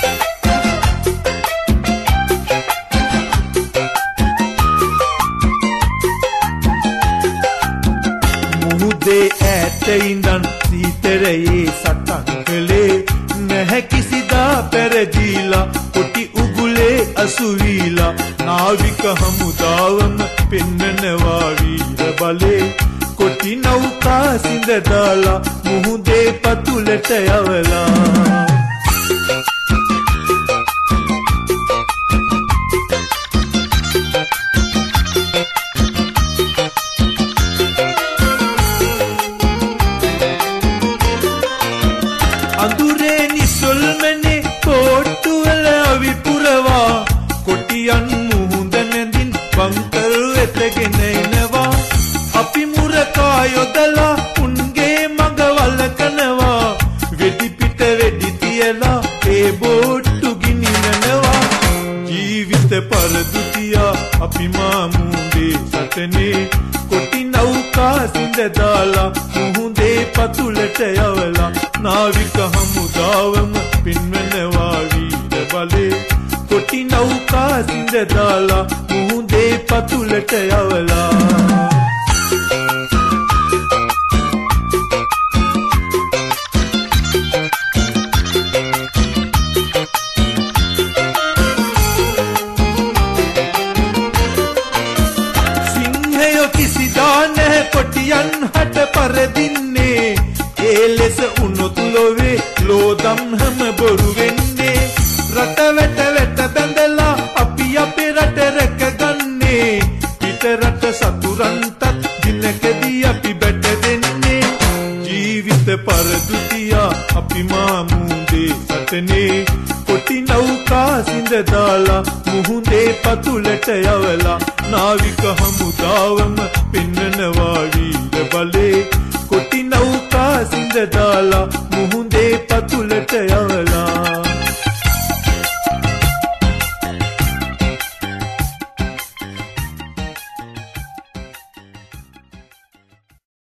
මුහුදේ ඈත ඉඳන් සීතරයේ සටන් කළේ නැහැ කිසිදා පෙරදීලා කොටි උගුලේ අසුවීලා නාවික හමුදාවම පෙන්නනවා වීර බලේ කොටි නෞකා සිඳ දාලා මුහුදේ පතුලට යවලා අඳුරේ නිසල්මනේ කොට්ටුවල විපුරවා කොටියන් මුහුද නැඳින් බංකල් වෙතගෙන එනවා අපි මුරකා යොදලා උන්ගේ මග වලකනවා වෙඩි පිට වෙඩි තියලා ඒ බෝට්ටු ගිනිනනවා ජීවිත පරදුතියා අපි මාමුදේ සටනේ කොටි නෞකා සිඳ දාලා මුහුදේ පතුලට යවලා නාවික හමුදාවම පින්වනවා වීර බලේ කොටි නෞකා සිඳ දාලා මුහුදේ පතුලට යවලා සිංහයෝ කිසිදා නැහැ කොටියන් හට පරදින්නේ ඒ ලෙස උනොත් ලොවේ ලෝදම් හැම බොරු වෙන්නේ රට වැට වැට බැඳලා අපි අපේ රට රැකගන්නේ පිට රට සතුරන්ටත් දිනකදී අපි බැට දෙන්නේ ජීවිත පරදුතියා අපි මාමුදේ සටනේ කොටි නෞකා සිඳ දාලා මුහුදේ පතුලට යවලා නාවික හමුදාවම පෙන්නනවා වීර බලේ කොටි නෞකා සිඳ දාලා මුහුදේ පතුලට